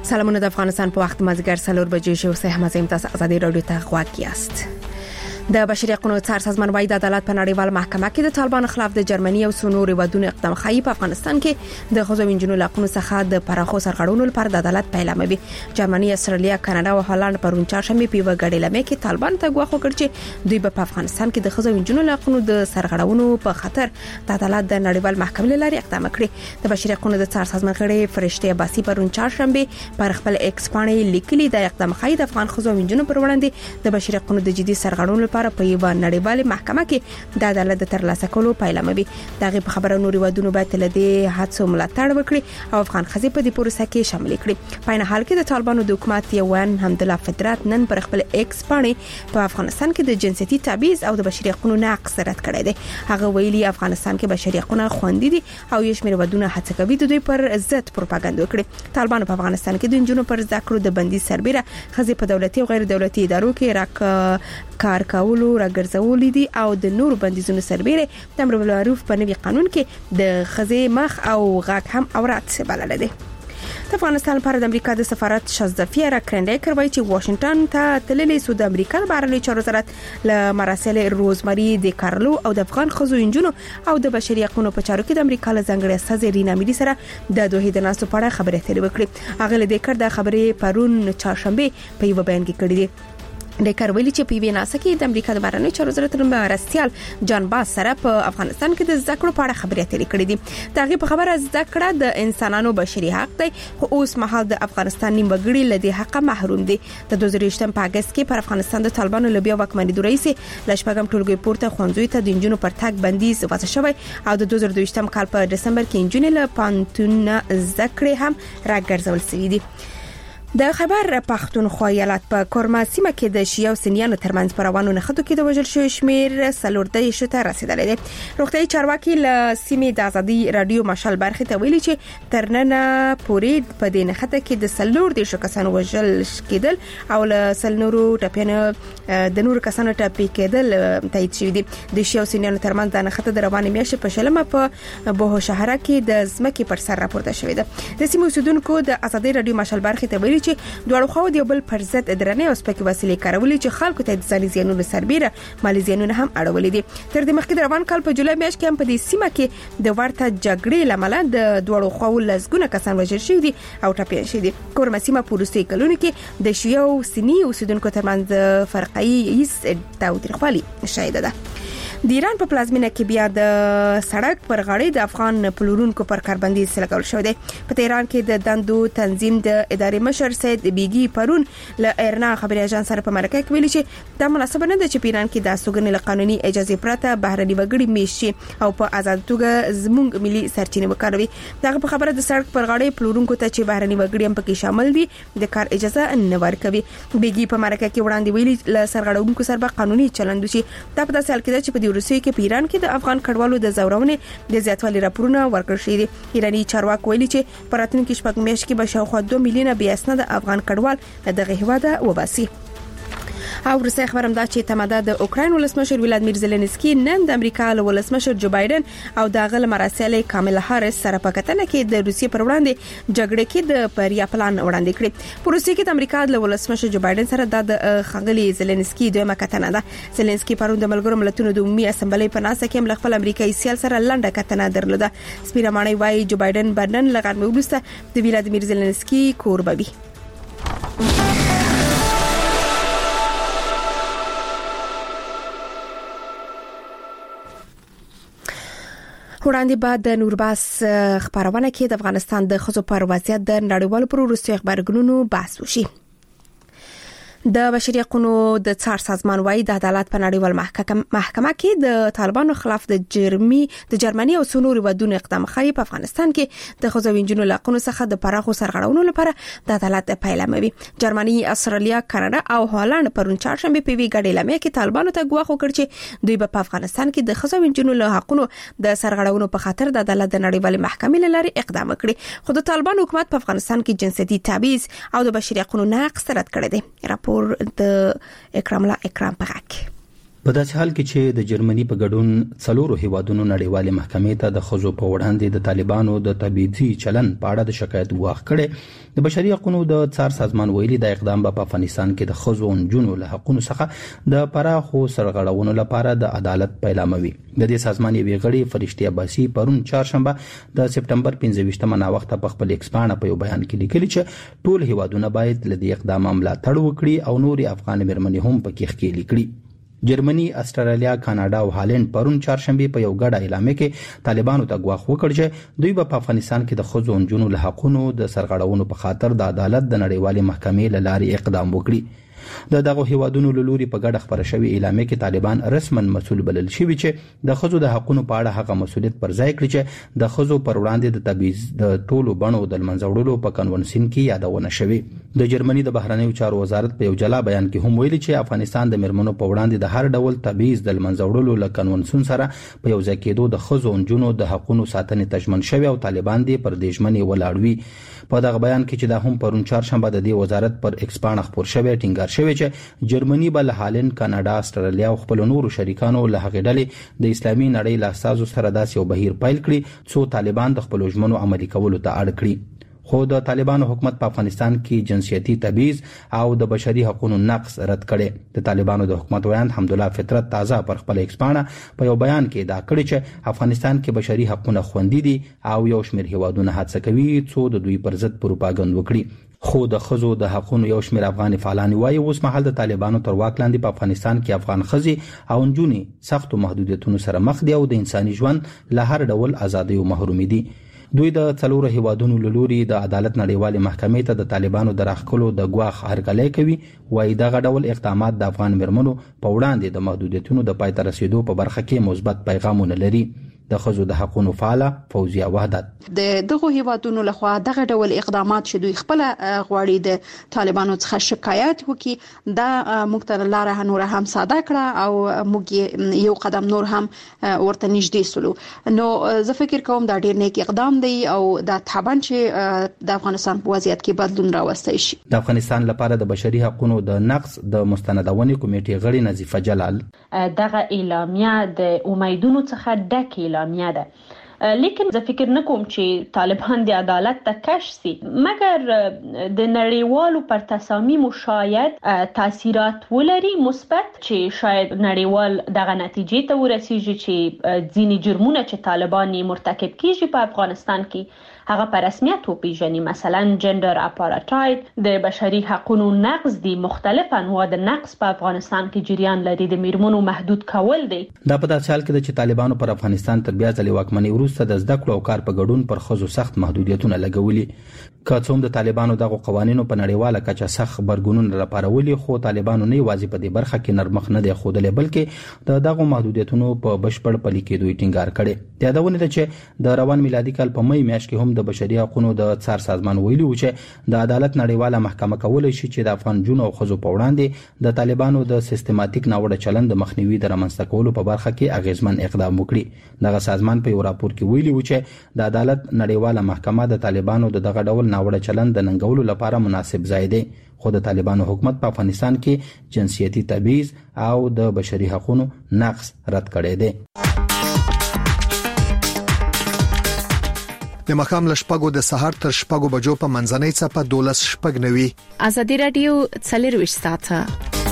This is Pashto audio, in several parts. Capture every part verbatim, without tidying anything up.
سلامونه د افغانستان په وخت مازیګر څلور بجې شو سه هم زم تاسو ازادي رادیو ته غواړی است د بشري حقوقو څار سازمان وايي د عدالت په نړیوال محکمه کې د طالبانو خلاف د جرمني او سونوري ودونو اقدام خایي په افغانستان کې د خزو وینجنو لاقونو څخه د پراخو سرغړونو لپاره د عدالت پیلاموي. جرمني، استرالیا، کاناډا او هالند پرون چهارشنبه په وګړي لمه کې طالبان ته غواخو کړ چې دوی په افغانستان کې د خزو وینجنو لاقونو د سرغړونو په خاطر د عدالت د نړیوال محکمې لاري اقدام کړي. د بشري حقوقو د څار سازمان غړي فرشته عباسي پرون چهارشنبه پر خپل ایکس باندې لیکلي د اقدام خایي د افغان خزو وینجنو پر وړاندې د بشري حقوقو د جدي سرغړونو لپاره په یو نړیوال محکمه کې د عدالت د ترلاسه کولو پیلاموي. دغه په خبره نوري ودونو باید لدې حادثو ملاتړ وکړي او افغان خزي په دې پروسه کې شامل کړي. په نه حال کې د طالبانو د حکومت یوان حمدالله فدرات نن پر خپل ایکس باندې په افغانستان کې د جنسيتي تبعیض او د بشري حقوقو نقض رد کړی دی. هغه ویلي افغانستان کې بشري حقوق خوندي دي او یو شمېر ودونه هڅه کوي د دوی پر ضد پروپاګاندا وکړي. طالبانو په افغانستان کې د جنونو پر ذکر د بندي سربېره خزي په دولتي او غیر دولتي ادارو کې راک کار کولو راګرځولې دي او د نور بندیزونو سربېره د امر بالمعروف په نوي قانون کې د خزي مخ او غاک هم اورات بلل دي. د افغانستان لپاره د امریکا د سفارت شزدفیه را کرنده کوي چې واشنگټن ته تللې سود امریکا بهرنی چارو وزارت له مراسل روزمری د کارلو او د افغان خزو انجونو او د بشري حقوقو په چارو کې د امریکا له ځنګړي استاذ رینا ملي سره د دوه د ناسو په اړه خبرې اترې وکړي. هغه له دې کړ د خبرې پرون چهارشنبه په یو بیان کې کړې دي. د کارویل چې په وینا سکه د امریکا د بهرنی چارو وزارت مرستيال جان باس سره په افغانستان کې د ذکر په اړه خبرې اترې کړې دي. دغه په خبره ذکر د انسانانو بشري حق دی خو اوس مهال د افغانستان نیم وګړي لدی حق محروم دي. د دوه زره شپږ په اگست کې پر افغانستان د طالبانو لبیا وکمنۍ د رئیس لشپګم ټولګي پورته خوندوي ته د انجونو پر تاک بندیز وځه شوی او د دوه زره دوه کال په دسمبر کې انجونې له پانتون ذکر هم راګرځول شوې دي. د خبر پښتونخوا ایالت په کورما سیمه کې د شیعه او سنیانو ترمنځ پروانو نخښتو کې د وژل شوی شمیر سلورده شته رسیدلی دی. روغتي چارواکي له سیمې د ازادي رادیو مشال برخه ته ویلي چې ترننه پورې په دې نخښته کې د سلور د شکسانو وژل کېدل او له سلنورو ټپینه د نور کسانو ټپي کېدل تایید شوی دی. د شیعه او سنیانو ترمنځ د نخښته د روانې میاشتې په شلمه په بوه شهر کې د زمکي پر سر راپورته شوی دی. د سیمې اوسیدونکو د ازادي رادیو مشال برخه ته ویلي چې دوه خو د بل پر ضد درنه او سپکې وسیلې کارولې چې خلکو ته د ځاني زیانونو سربېره مالي زیانونه هم اړولې دي. تر دې مخکې د روان کال په جولای میاشت کې هم په دې سیمه کې د ورته جګړې لامل د دوه خو لزګونه کسان وژل شوي دي او ټپيان شوي دي. کورما سیمه پولیسي کلونه کې د شیعه او سنی اوسیدونکو ترمنځ فرقي هیڅ تاوتریخوالي شاهد ده. د ایران په پلازمینه کې بیا د سړک پر غاړې د افغان پلورونکو پر کاربندیز لګول شو دی. په تهران کې د دندو تنظیم د ادارې مشر سید بیګي پرون له ایرنا خبري اژانس سره په مرکه کې ویلي چې د مناسبه نه د چپیران کې د سوګنې له قانوني اجازه پرته بهرني وګړي میشي او په آزاد توګه زموږ ملي سرچینې وکاروي. دغه په خبره د سړک پر غاړې پلورونکو ته چې بهرني وګړي هم پکې شامل دي د کار اجازه نه ورکوي. بیګي په مرکه کې وړاندې ویلي له سرغړونکو سره قانوني چلند وشي. دا په داسې حال کې چې په روسیې کې په ایران کې د افغان کډوالو د زورونې د زیاتوالي راپورونه ورکړل شوي دي. ایراني چارواکي ویلي چې په راتلونکي شپږ میاشتې کې به شاوخوا دوه میلیونه بې اسناده افغان کډوال دغه هیواده وباسي. او ورسې خبرم دا چې تماده د اوکراین ولسمشر ولادیمیر زيلنسکي نن د امریکا ولسمشر جو بایدن او د غل مراسل کاملا هاریس سره په کتنه کې د روسیې پر وړاندې جګړه کې د پریا پلان وړاندې کړی. په روسیې کې د امریکا د ولسمشر جو بایدن سره د خغلی زيلنسکي دویمه کتنه ده. زيلنسکي پرون د ملګرو ملتونو د عمومي اسمبلی په ناسه کې مل خپل امریکایي سیال سره لنډه کتنه درلوده. سپیره مانی وایي جو بایدن برنن لغړ مولسته د ولادیمیر زيلنسکي کوربوي. وړاندې بعد د نورباس خبرونه کې د افغانستان د خزو پر وضعیت د نړیوالو پروسو خبرګونونو بحث وشي. د بشري حقوقو د څار سازمان وايي د عدالت په نړیوال محکمه کې د طالبانو خلاف د جرمي د جرمني او سونوري ودونو اقدام خایي په افغانستان کې د خزو وینجنو لاقونو څخه د پراخو سرغړونو لپاره د عدالت پیلاموي. جرمني، استرالیا، کاناډا او هالند پرون چهارشنبه په وی غړي لمه کې طالبانو ته غواخو کړ چې دوی په افغانستان کې د خزو وینجنو له حقونو د سرغړونو په خاطر د عدالت د نړیوال محکمې لاري اقدام وکړي. خو د طالبانو حکومت په افغانستان کې جنسيتي تبعیض او د بشري حقوقو نقض رد کړی دی. د اکرام الله اکرام پاک په داسې حال کې چې د جرمني په ګډون څلورو هیوادونو نړیوالې محکمې ته د ښځو په وړاندې د طالبانو د تبعیضي چلن په اړه د شکایت ګواښ کړی، د بشري حقوقو د څار سازمان ویلي د اقدام په افغانستان کې د ښځو او نجونو له حقوقو څخه د پراخو سرغړونو لپاره د عدالت پیلاموي. د دې سازمان یوې غړي فرشتي عباسي پرون چهارشنبه د سپټمبر پنځه ویشتمه ناوخته په خپل ایکس پاڼه په یو بیان کې لیکلي چې ټول هیوادونه باید له دې اقدام ملاتړ وکړي او نوري افغان مېرمنې هم پکې ښکېلې کړي. جرمني، استرالیا، کاناډا او هالند پرون چهارشنبه په یو ګډه اعلامیه کې طالبانو ته ګواښ وکړ چې دوی په افغانستان کې د ښځو او نجونو له حقوقو د سرغړونو په خاطر د عدالت د نړیوالې محکمې له لارې اقدام وکړي. د دغه هیوادونو له لوري په ګډه خبره شوې اعلامیه کې طالبان رسما مسؤل بلل شوي چې د ښځو د حقوقو په اړه هغه مسؤلیت پر ځای کړي چې د ښځو پر وړاندې د تبعیض د ټولو بڼو د منځه وړلو په کنونسیون کې یادونه شوې. د جرمني د بهرنیو چارو وزارت په یو جلا بیان کې هم ویلي چې افغانستان د مېرمنو په وړاندې د هر ډول تبعیض د منځه وړلو له کنونسیون سره په یو ځای کېدو د ښځو او نجونو د حقوقو ساتنې ته ژمن شوی او طالبان دې پر دې ژمنې ولاړ وي. په دغه بیان کې چې دا هم پرون چهارشنبه د دې وزارت پر ایکس پاڼه خپور شوی ټینګار شوی چې جرمني بل هالند، کاناډا، استرالیا او خپل نورو شریکانو له هغې ډلې د اسلامي نړۍ له اساسو سره داسې یو بهیر پیل کړي څو طالبان د خپل ژمنو عملي کولو ته اړ کړي. خو د طالبانو حکومت په افغانستان کې جنسیتي تبعیض او د بشري حقوقو نقض رد کړي. د طالبانو د حکومت ویاند حمدالله فطرت تازه پر خپل ایکس پاڼه په یو بیان کې ادعا کړې چې افغانستان کې بشري حقوقونه خوندي دي او یو شمېر هیوادونه هڅه کوي څو د دوی پر ضد پروپاګند وکړي. خو د ښځو د حقوقو یو شمېر افغان فعالان وایي اوس مهال د طالبانو تر واک لاندې په افغانستان کې افغان ښځې او نجونې سختو محدودیتونو سره مخ دي او د انساني ژوند له هر ډول ازادیو محرومې دي. دوی د څلورو هیوادونو له لوري د عدالت نړیوالې محکمې ته د طالبانو د راښکلو د ګواښ هرکلی کوي. وایي دغه ډول اقدامات د افغان مېرمنو په وړاندې د محدودیتونو د پای ته رسیدو په برخه کې مثبت پیغامونه لري. د ښځو د حقوقو فعاله فوزیه وحدت د دغه هیوادونو لخوا دغه ډول اقدامات چې دوی خپل غواړي د طالبانو څخه شکایت وکړي دا موږ ته لاره نور هم ساده کړه او موږ یو قدم نور هم ورته نږدې سولو. نو زه فکر کوم دا ډیر نیک اقدام دی او دا طبعا چې د افغانستان په وضعیت کې بدلون راوستي شي. د افغانستان لپاره د بشري حقوقو د نقض د مستندونې کمیټې غړي نظیفه جلال دغه اعلامیه د امیدونو څخه ډک اعلامیه ده، لیکن زه فکر نکوم چې طالبان د عدالت ته کش سي، مګر د نړیوالو پر تصامیمو شاید تاثیرات ولري مثبت چې شاید نړیوال دغه نتیجې ته ورسیږي چې ځینې جرمونه چې طالبان مرتکب کیږي په افغانستان کې هغه په رسمیت وپیژني، مثلا جندر اپارټاید د بشري حقوقو نقض دي، مختلف انواع د نقض په افغانستان کې جریان لري، د میرمنو محدود کول دي. دا په داسې حال کې ده چې طالبانو پر افغانستان تر بیا ځلې واکمنۍ وروسته د زده کړو او کار په ګډون پر ښځو سخت محدودیتونه لګولي. که څوم د طالبانو دغه قوانینو په نړیواله کچه سخت غبرګونونه راپارولي، خو طالبانو نه یوازې په دې برخه کې نرمخ نه دی ښودلی بلکې د دغه محدودیتونو په بشپړ پلي کېدو یې ټینګار کړی. د یادونې ده چې د روان میلادي کال په می میاشت کې هم د بشري حقوقو د څار سازمان ویلي و چې د عدالت نړیواله محکمه کولی شي چې د افغان نجونو او ښځو په وړاندې د طالبانو د سیستماتیک ناوړه چلند د مخنیوي د رامنځته کولو په برخه کې اغیزمن اقدام وکړي. دغه سازمان په یو راپور کې ویلي و چې د عدالت نړیواله محکمه د طالبانو د دغه ډول ناوړه چلند د ننګولو لپاره مناسب ځای دی، خو د طالبانو حکومت په افغانستان کې جنسیتي تبعیض او د بشري حقوقو نقض رد کړی دی. د مخام لشپګو د سحر تر شپګو بجو په منځنۍ څپه دولس شپګ نوي. ازادي رادیو څلرويش ساعته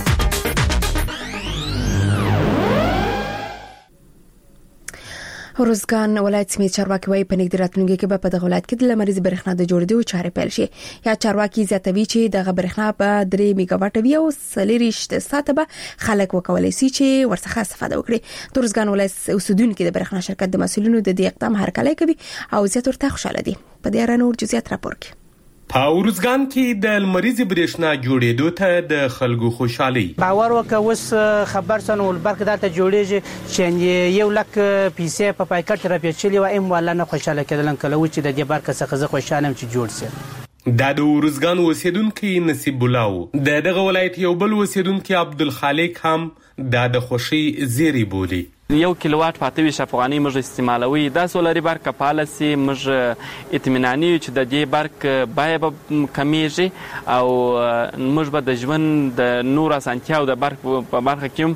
روزګان ولایت سیمې چارواکي وايي په نږدې راتلونکي کې به په دغه ولایت کې د لمریزې برېښنا د جوړېدو چارې پیل شي. یا چارواکي زیاتوي چې دغه برېښنا په درې میگا واټ وي او څلوېښت ساعته به خلک وکولای شي چې ورڅخه استفاده وکړي. د روزګان ولایت اوسیدونکو د برېښنا شرکت د مسؤلینو د دې اقدام هرکلی کوي او زیات ورته خوشاله دي. په دې اړه نور جزئیات راپور کوي. په ورزګان کې د لمریزې برېښنا جوړېدو ته د خلکو خوشحالي باور وکړ. اوس خبر سن ولبرک داته جوړېږي چې یو لک پیسې په پایکټ را پیچلې و ایم ولا نه خوشاله کېدل کله و چې د دې برکه څخه زه خوشاله چې جوړ سي. دا د ورزګان اوسیدونکو نصیب الله د دغه ولایت یو بل اوسیدونکو عبدالخالق هم دا د خوشي زیری بولی. یو کیلووات په ویش افغاني موږ استعمالوي د سولري برق پالیسي موږ اطمیناني چې د دې برق بای به کمیږي او موږ به د ژوند د نور اسانتیاو د برق په برخه کې